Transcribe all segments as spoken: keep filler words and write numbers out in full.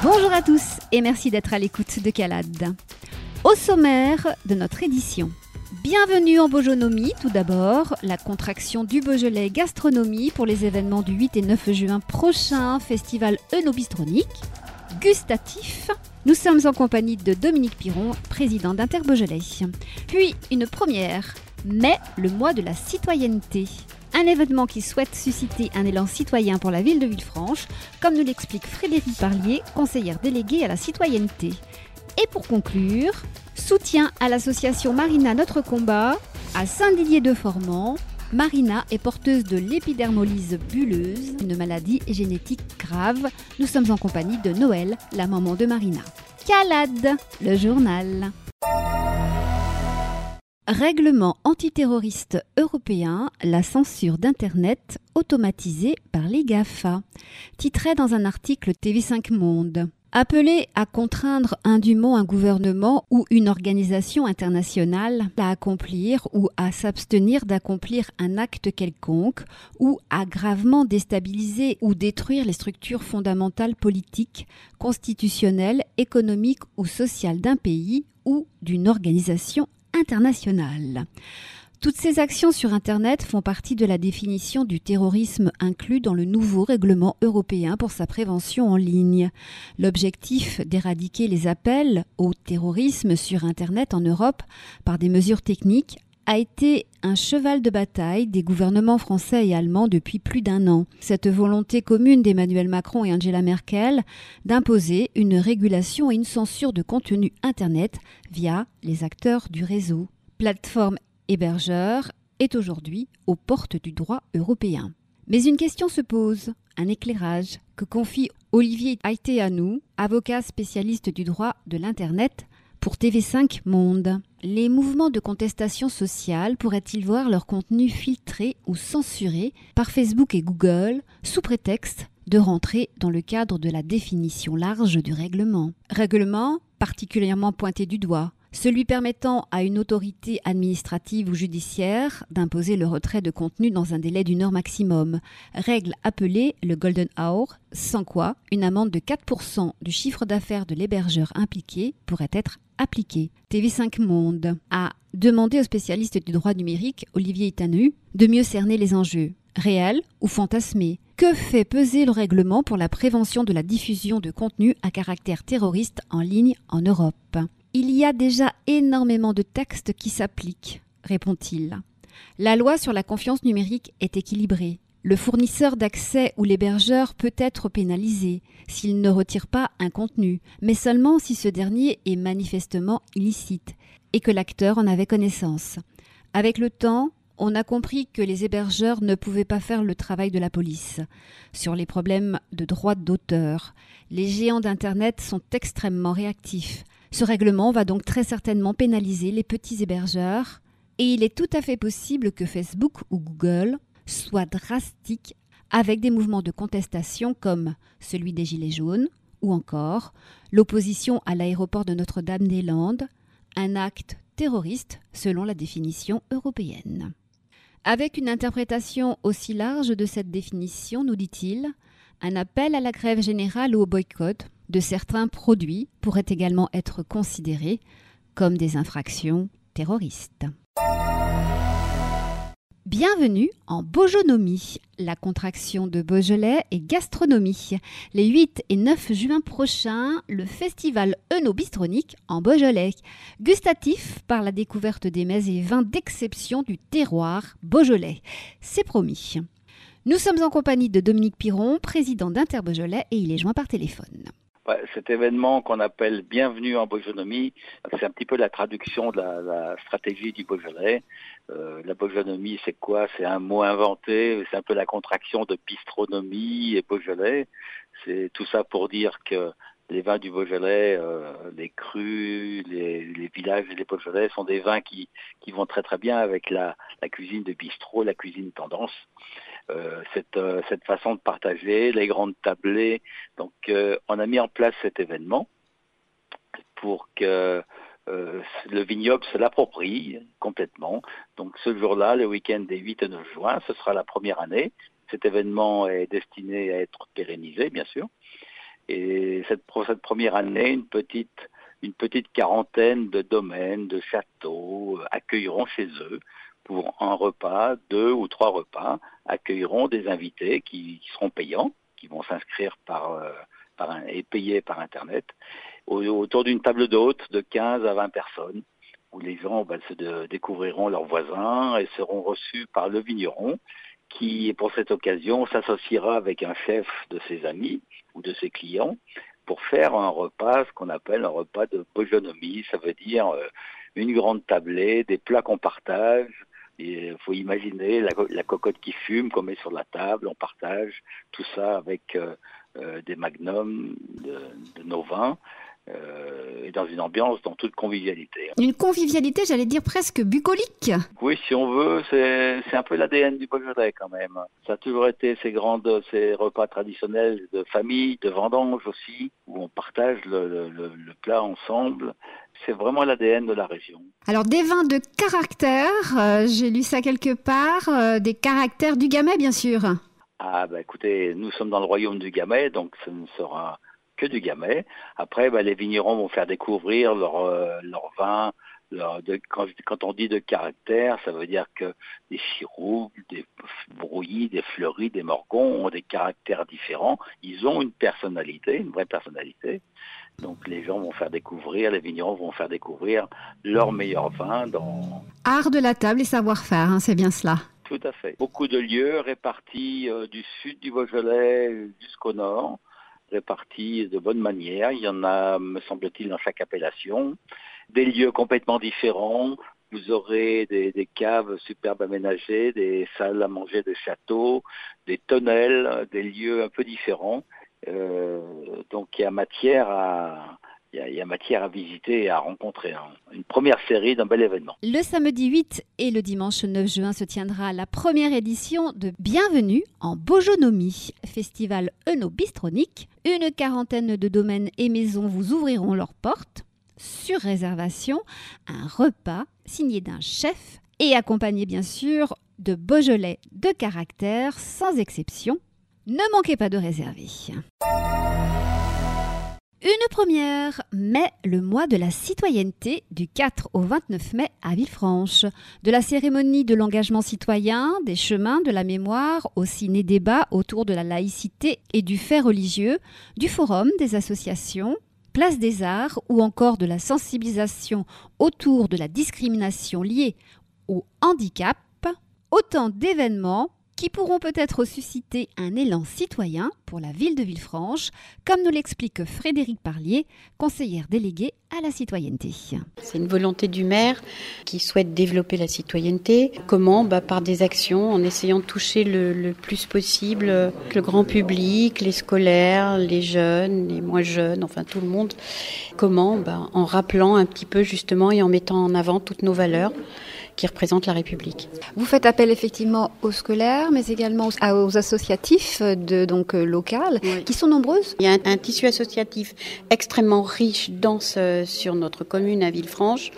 Bonjour à tous et merci d'être à l'écoute de Calade. Au sommaire de notre édition. Bienvenue en Beaujonomie, tout d'abord, la contraction du Beaujolais Gastronomie pour les événements du huit et neuf juin prochain, festival œnobistronique. Gustatif, nous sommes en compagnie de Dominique Piron, président d'Inter-Beaujolais. Puis une première, mai, le mois de la citoyenneté. Un événement qui souhaite susciter un élan citoyen pour la ville de Villefranche, comme nous l'explique Frédéric Parlier, conseillère déléguée à la citoyenneté. Et pour conclure, soutien à l'association Marina Notre Combat à Saint-Didier-de-Formans. Marina est porteuse de l'épidermolyse bulleuse, une maladie génétique grave. Nous sommes en compagnie de Noël, la maman de Marina. Calade, le journal. Règlement antiterroriste européen, la censure d'Internet automatisée par les GAFA, titrait dans un article T V cinq Monde. Appelé à contraindre indûment un gouvernement ou une organisation internationale à accomplir ou à s'abstenir d'accomplir un acte quelconque ou à gravement déstabiliser ou détruire les structures fondamentales politiques, constitutionnelles, économiques ou sociales d'un pays ou d'une organisation internationale. Toutes ces actions sur Internet font partie de la définition du terrorisme inclus dans le nouveau règlement européen pour sa prévention en ligne. L'objectif d'éradiquer les appels au terrorisme sur Internet en Europe par des mesures techniques a été un cheval de bataille des gouvernements français et allemands depuis plus d'un an. Cette volonté commune d'Emmanuel Macron et Angela Merkel d'imposer une régulation et une censure de contenu Internet via les acteurs du réseau. Plateforme hébergeur est aujourd'hui aux portes du droit européen. Mais une question se pose, un éclairage que confie Olivier Aïtéanou, avocat spécialiste du droit de l'Internet pour T V cinq Monde. Les mouvements de contestation sociale pourraient-ils voir leur contenu filtré ou censuré par Facebook et Google sous prétexte de rentrer dans le cadre de la définition large du règlement. Règlement particulièrement pointé du doigt, celui permettant à une autorité administrative ou judiciaire d'imposer le retrait de contenu dans un délai d'une heure maximum. Règle appelée le Golden Hour, sans quoi une amende de quatre pour cent du chiffre d'affaires de l'hébergeur impliqué pourrait être appliquée. T V cinq Monde a demandé au spécialiste du droit numérique, Olivier Aïtéanou, de mieux cerner les enjeux. Réels ou fantasmés? Que fait peser le règlement pour la prévention de la diffusion de contenus à caractère terroriste en ligne en Europe? Il y a déjà énormément de textes qui s'appliquent, répond-il. La loi sur la confiance numérique est équilibrée. Le fournisseur d'accès ou l'hébergeur peut être pénalisé s'il ne retire pas un contenu, mais seulement si ce dernier est manifestement illicite et que l'acteur en avait connaissance. Avec le temps, on a compris que les hébergeurs ne pouvaient pas faire le travail de la police. Sur les problèmes de droits d'auteur, les géants d'Internet sont extrêmement réactifs. Ce règlement va donc très certainement pénaliser les petits hébergeurs et il est tout à fait possible que Facebook ou Google soient drastiques avec des mouvements de contestation comme celui des Gilets jaunes ou encore l'opposition à l'aéroport de Notre-Dame-des-Landes, un acte terroriste selon la définition européenne. Avec une interprétation aussi large de cette définition, nous dit-il, un appel à la grève générale ou au boycott de certains produits pourrait également être considéré comme des infractions terroristes. Bienvenue en Beaujonomie, la contraction de Beaujolais et gastronomie. Les huit et neuf juin prochains, le festival œnobistronique en Beaujolais. Gustatif par la découverte des mets et vins d'exception du terroir Beaujolais. C'est promis. Nous sommes en compagnie de Dominique Piron, président d'Inter-Beaujolais, et il est joint par téléphone. Ouais, cet événement qu'on appelle Bienvenue en Beaujonomie, c'est un petit peu la traduction de la, la stratégie du Beaujolais. Euh, la Beaujonomie, c'est quoi? C'est un mot inventé, c'est un peu la contraction de bistronomie et Beaujolais. C'est tout ça pour dire que les vins du Beaujolais, euh, les crus, les, les villages et les Beaujolais sont des vins qui, qui vont très très bien avec la, la cuisine de bistrot, la cuisine tendance. Euh, cette, euh, cette façon de partager, les grandes tablées. Donc, euh, on a mis en place cet événement pour que euh, le vignoble se l'approprie complètement. Donc, ce jour-là, le week-end des huit et neuf juin, ce sera la première année. Cet événement est destiné à être pérennisé, bien sûr. Et cette, pour cette première année, une petite, une petite quarantaine de domaines, de châteaux euh, accueilleront chez eux pour un repas, deux ou trois repas, accueilleront des invités qui, qui seront payants, qui vont s'inscrire par, euh, par un, et payer par Internet, au, autour d'une table d'hôtes de quinze à vingt personnes, où les gens bah, se de, découvriront leurs voisins et seront reçus par le vigneron, qui, pour cette occasion, s'associera avec un chef de ses amis ou de ses clients pour faire un repas, ce qu'on appelle un repas de bojonomie. Ça veut dire euh, une grande tablée, des plats qu'on partage. Il faut imaginer la, la cocotte qui fume qu'on met sur la table, on partage tout ça avec euh, euh, des magnums de, de nos vins euh, et dans une ambiance, dans toute convivialité. Une convivialité, j'allais dire presque bucolique. Oui, si on veut, c'est, c'est un peu l'A D N du Beaujolais quand même. Ça a toujours été ces grandes, ces repas traditionnels de famille, de vendange aussi, où on partage le, le, le plat ensemble. C'est vraiment l'A D N de la région. Alors, des vins de caractère, euh, j'ai lu ça quelque part, euh, des caractères du Gamay, bien sûr. Ah, bah écoutez, nous sommes dans le royaume du Gamay, donc ce ne sera que du Gamay. Après, bah, les vignerons vont faire découvrir leur, euh, leur vin. Leur, de, quand, quand on dit de caractère, ça veut dire que des chiroubles, des brouillis, des fleuris, des morgons ont des caractères différents. Ils ont une personnalité, une vraie personnalité. Donc les gens vont faire découvrir, les vignerons vont faire découvrir leur meilleur vin dans... Art de la table et savoir-faire, hein, c'est bien cela. Tout à fait. Beaucoup de lieux répartis euh, du sud du Beaujolais jusqu'au nord, répartis de bonne manière. Il y en a, me semble-t-il, dans chaque appellation. Des lieux complètement différents. Vous aurez des, des caves superbes aménagées, des salles à manger de châteaux, des tonnelles, des lieux un peu différents. Euh, donc il y a matière à il y a, il y a matière à visiter et à rencontrer. Hein. Une première série d'un bel événement. Le samedi huit et le dimanche neuf juin se tiendra la première édition de Bienvenue en Bojonomie, festival œnobistronique. Une quarantaine de domaines et maisons vous ouvriront leurs portes. Sur réservation, un repas signé d'un chef et accompagné bien sûr de Beaujolais de caractère sans exception. Ne manquez pas de réserver. Une première, mai, le mois de la citoyenneté, du quatre au vingt-neuf mai à Villefranche. De la cérémonie de l'engagement citoyen, des chemins de la mémoire, au ciné-débat autour de la laïcité et du fait religieux, du forum des associations, place des arts ou encore de la sensibilisation autour de la discrimination liée au handicap. Autant d'événements qui pourront peut-être susciter un élan citoyen pour la ville de Villefranche, comme nous l'explique Frédérique Parlier, conseillère déléguée à la citoyenneté. C'est une volonté du maire qui souhaite développer la citoyenneté. Comment ? Bah, par des actions, en essayant de toucher le, le plus possible le grand public, les scolaires, les jeunes, les moins jeunes, enfin tout le monde. Comment ? Bah, en rappelant un petit peu justement et en mettant en avant toutes nos valeurs qui représentent la République. Vous faites appel effectivement aux scolaires, mais également aux, aux associatifs de, donc, euh, locales, oui, qui sont nombreuses. Il y a un, un tissu associatif extrêmement riche, dense euh, sur notre commune à Villefranche.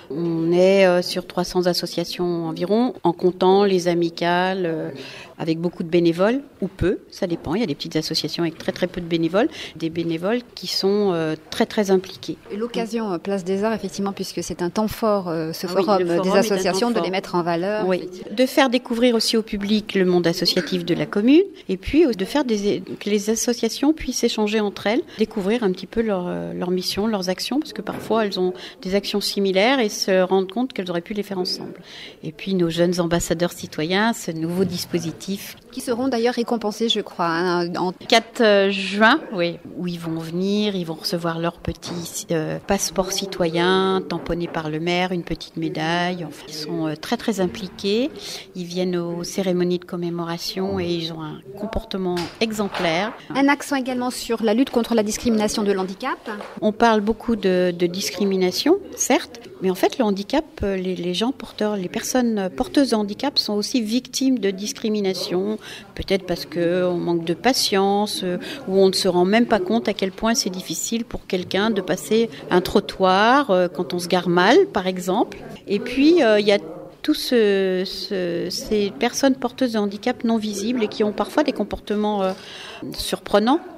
On est euh, sur trois cents associations environ, en comptant les amicales, euh, avec beaucoup de bénévoles, ou peu, ça dépend. Il y a des petites associations avec très très peu de bénévoles, des bénévoles qui sont euh, très très impliqués. Et l'occasion euh, Place des Arts, effectivement, puisque c'est un temps fort, euh, ce ah forum, oui, forum des associations, de les mettre en valeur. Oui, de faire découvrir aussi au public le monde associatif de la commune, et puis de faire des, que les associations puissent échanger entre elles, découvrir un petit peu leur, leur mission, leurs actions, parce que parfois elles ont des actions similaires et se rendre compte qu'elles auraient pu les faire ensemble. Et puis nos jeunes ambassadeurs citoyens, ce nouveau dispositif qui seront d'ailleurs récompensés, je crois, hein, en quatre juin, oui, où ils vont venir, ils vont recevoir leur petit euh, passeport citoyen tamponné par le maire, une petite médaille. Enfin, ils sont euh, très très impliqués. Ils viennent aux cérémonies de commémoration et ils ont un comportement exemplaire. Un accent également sur la lutte contre la discrimination de l'handicap. On parle beaucoup de, de discrimination, certes, mais en fait le handicap, les, les gens porteurs, les personnes porteuses de handicap sont aussi victimes de discrimination. Peut-être parce qu'on manque de patience, euh, ou on ne se rend même pas compte à quel point c'est difficile pour quelqu'un de passer un trottoir euh, quand on se gare mal, par exemple. Et puis, il euh, y a tous ce, ce, ces personnes porteuses de handicap non visibles et qui ont parfois des comportements euh, surprenants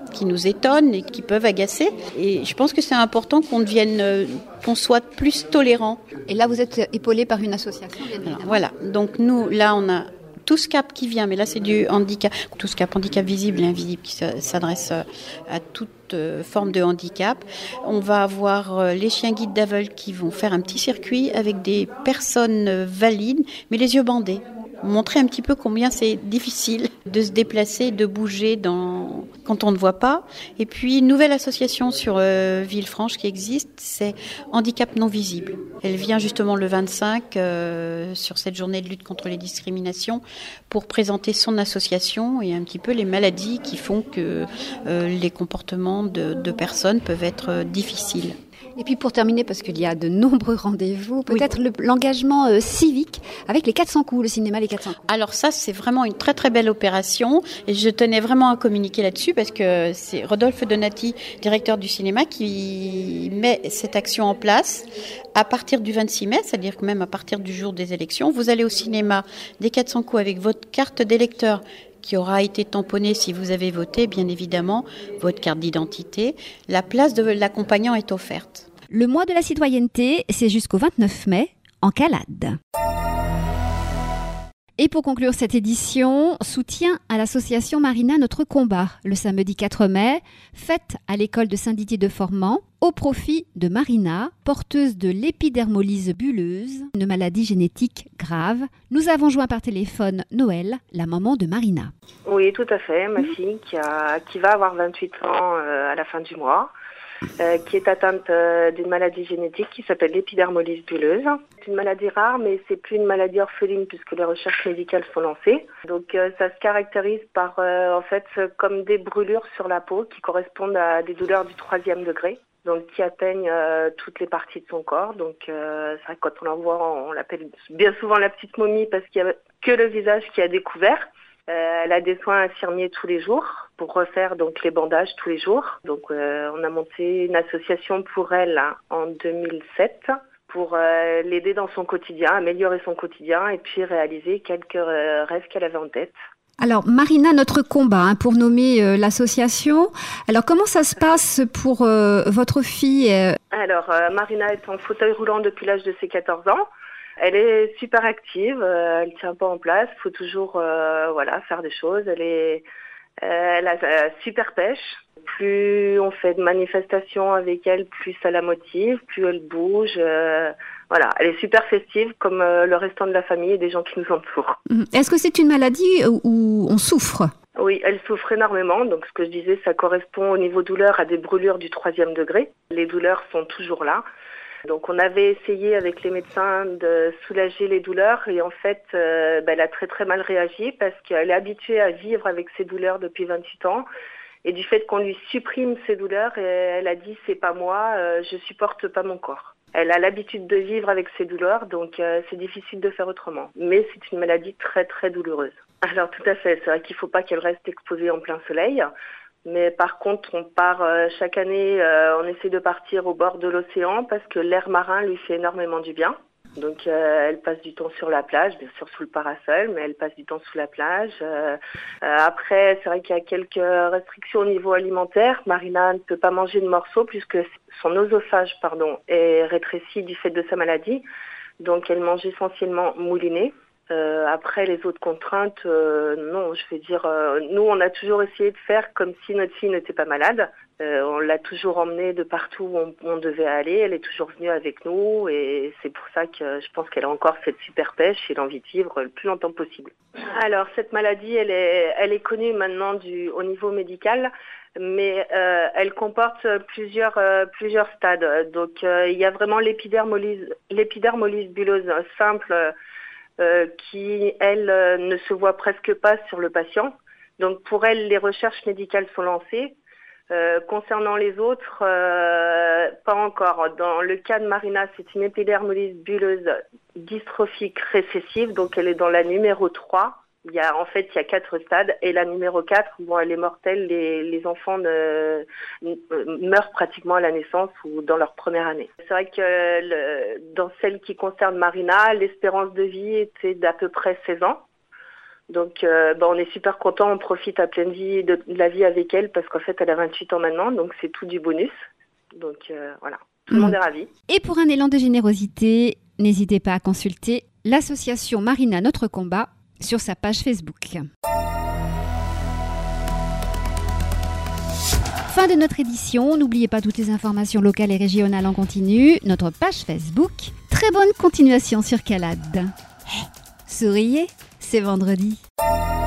qui nous étonnent et qui peuvent agacer. Et je pense que c'est important qu'on devienne, euh, qu'on soit plus tolérant. Et là, vous êtes épaulé par une association, bien évidemment. Alors, voilà. Donc nous, là, on a TousCap qui vient, mais là, c'est du handicap. TousCap, handicap visible et invisible, qui s'adresse à toute forme de handicap. On va avoir les chiens guides d'aveugles qui vont faire un petit circuit avec des personnes valides, mais les yeux bandés. Montrer un petit peu combien c'est difficile de se déplacer, de bouger dans... quand on ne voit pas. Et puis, une nouvelle association sur euh, Villefranche qui existe, c'est Handicap non visible. Elle vient justement le vingt-cinq euh, sur cette journée de lutte contre les discriminations pour présenter son association et un petit peu les maladies qui font que euh, les comportements de, de personnes peuvent être euh, difficiles. Et puis pour terminer, parce qu'il y a de nombreux rendez-vous, peut-être oui. le, l'engagement euh, civique avec les quatre cents coups, le cinéma Les quatre cents coups. Alors ça, c'est vraiment une très très belle opération et je tenais vraiment à communiquer là-dessus parce que c'est Rodolphe Donati, directeur du cinéma, qui met cette action en place à partir du vingt-six mai, c'est-à-dire que même à partir du jour des élections. Vous allez au cinéma des quatre cents coups avec votre carte d'électeur qui aura été tamponnée si vous avez voté, bien évidemment, votre carte d'identité. La place de l'accompagnant est offerte. Le mois de la citoyenneté, c'est jusqu'au vingt-neuf mai, en Calade. Et pour conclure cette édition, soutien à l'association Marina Notre Combat, le samedi quatre mai, fête à l'école de Saint-Didier de Formans, au profit de Marina, porteuse de l'épidermolyse bulleuse, une maladie génétique grave. Nous avons joint par téléphone Noël, la maman de Marina. Oui, tout à fait, ma fille qui, a, qui va avoir vingt-huit ans euh, à la fin du mois. Euh, qui est atteinte euh, d'une maladie génétique qui s'appelle l'épidermolyse bulleuse. C'est une maladie rare, mais c'est plus une maladie orpheline puisque les recherches médicales sont lancées. Donc euh, ça se caractérise par euh, en fait comme des brûlures sur la peau qui correspondent à des douleurs du troisième degré, donc qui atteignent euh, toutes les parties de son corps. Donc euh, c'est vrai que quand on la voit, on l'appelle bien souvent la petite momie parce qu'il y a que le visage qui a découvert. Euh, elle a des soins infirmiers tous les jours pour refaire donc les bandages tous les jours. Donc euh, on a monté une association pour elle hein, en deux mille sept pour euh, l'aider dans son quotidien, améliorer son quotidien et puis réaliser quelques euh, rêves qu'elle avait en tête. Alors Marina Notre Combat, hein, pour nommer euh, l'association. Alors comment ça se passe pour euh, votre fille euh... Alors euh, Marina est en fauteuil roulant depuis l'âge de ses quatorze ans. Elle est super active, euh, elle tient pas en place, faut toujours euh, voilà faire des choses. Elle est, euh, elle a euh, super pêche. Plus on fait de manifestations avec elle, plus ça la motive, plus elle bouge. Euh, voilà, elle est super festive comme euh, le restant de la famille et des gens qui nous entourent. Est-ce que c'est une maladie où on souffre ? Oui, elle souffre énormément. Donc ce que je disais, ça correspond au niveau douleur à des brûlures du troisième degré. Les douleurs sont toujours là. Donc on avait essayé avec les médecins de soulager les douleurs et en fait euh, ben, elle a très très mal réagi parce qu'elle est habituée à vivre avec ces douleurs depuis vingt-huit ans et du fait qu'on lui supprime ces douleurs, elle a dit c'est pas moi, euh, je supporte pas mon corps. Elle a l'habitude de vivre avec ces douleurs donc euh, c'est difficile de faire autrement. Mais c'est une maladie très très douloureuse. Alors tout à fait, c'est vrai qu'il faut pas qu'elle reste exposée en plein soleil. Mais par contre, on part euh, chaque année, euh, on essaie de partir au bord de l'océan parce que l'air marin lui fait énormément du bien. Donc, euh, elle passe du temps sur la plage, bien sûr sous le parasol, mais elle passe du temps sous la plage. Euh, euh, après, c'est vrai qu'il y a quelques restrictions au niveau alimentaire. Marina ne peut pas manger de morceaux puisque son oesophage, pardon, est rétréci du fait de sa maladie. Donc, elle mange essentiellement mouliné. Euh, après les autres contraintes, euh, non, je vais dire, euh, nous on a toujours essayé de faire comme si notre fille n'était pas malade. Euh, on l'a toujours emmenée de partout où on, on devait aller. Elle est toujours venue avec nous et c'est pour ça que je pense qu'elle a encore cette super pêche et l'envie de vivre le plus longtemps possible. Alors cette maladie, elle est, elle est connue maintenant du, au niveau médical. Mais euh, elle comporte plusieurs euh, plusieurs stades. Donc euh, il y a vraiment l'épidermolyse, l'épidermolyse bulleuse simple. Euh, qui, elle, euh, ne se voit presque pas sur le patient. Donc, pour elle, les recherches médicales sont lancées. Euh, concernant les autres, euh, pas encore. Dans le cas de Marina, c'est une épidermolyse bulleuse dystrophique récessive, donc elle est dans la numéro trois. Il y a, en fait, il y a quatre stades. Et la numéro quatre, bon, elle est mortelle. Les, les enfants ne, ne, meurent pratiquement à la naissance ou dans leur première année. C'est vrai que le, dans celle qui concerne Marina, l'espérance de vie était d'à peu près seize ans. Donc euh, bah, on est super contents, on profite à pleine vie de, de la vie avec elle parce qu'en fait elle a vingt-huit ans maintenant, donc c'est tout du bonus. Donc euh, voilà, tout le mmh. monde est ravi. Et pour un élan de générosité, n'hésitez pas à consulter l'association Marina Notre Combat sur sa page Facebook. Fin de notre édition, n'oubliez pas toutes les informations locales et régionales en continu, notre page Facebook. Très bonne continuation sur Calade. Souriez, c'est vendredi.